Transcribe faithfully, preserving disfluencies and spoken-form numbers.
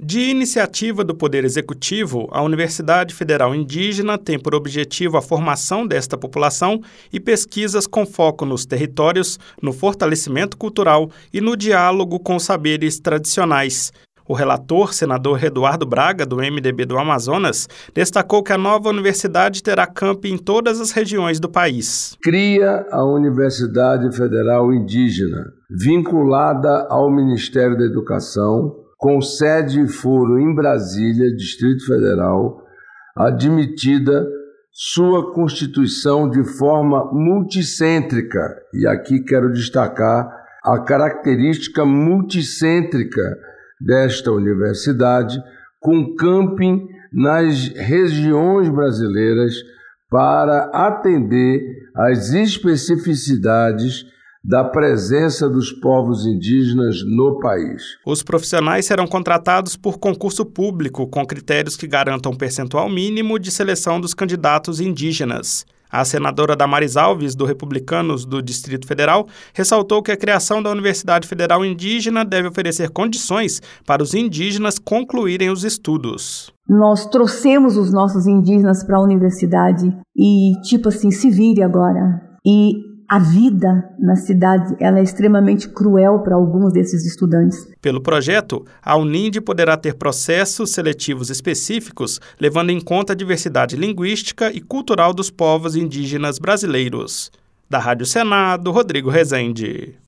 De iniciativa do Poder Executivo, a Universidade Federal Indígena tem por objetivo a formação desta população e pesquisas com foco nos territórios, no fortalecimento cultural e no diálogo com saberes tradicionais. O relator, senador Eduardo Braga, do M D B do Amazonas, destacou que a nova universidade terá campi em todas as regiões do país. Cria a Universidade Federal Indígena, vinculada ao Ministério da Educação, com sede e foro em Brasília, Distrito Federal, admitida sua constituição de forma multicêntrica. E aqui quero destacar a característica multicêntrica desta universidade, com camping nas regiões brasileiras para atender às especificidades da presença dos povos indígenas no país. Os profissionais serão contratados por concurso público, com critérios que garantam um percentual mínimo de seleção dos candidatos indígenas. A senadora Damares Alves, do Republicanos do Distrito Federal, ressaltou que a criação da Universidade Federal Indígena deve oferecer condições para os indígenas concluírem os estudos. Nós trouxemos os nossos indígenas para a universidade e, tipo assim, se vire agora. E a vida na cidade ela é extremamente cruel para alguns desses estudantes. Pelo projeto, a Uninde poderá ter processos seletivos específicos, levando em conta a diversidade linguística e cultural dos povos indígenas brasileiros. Da Rádio Senado, Rodrigo Rezende.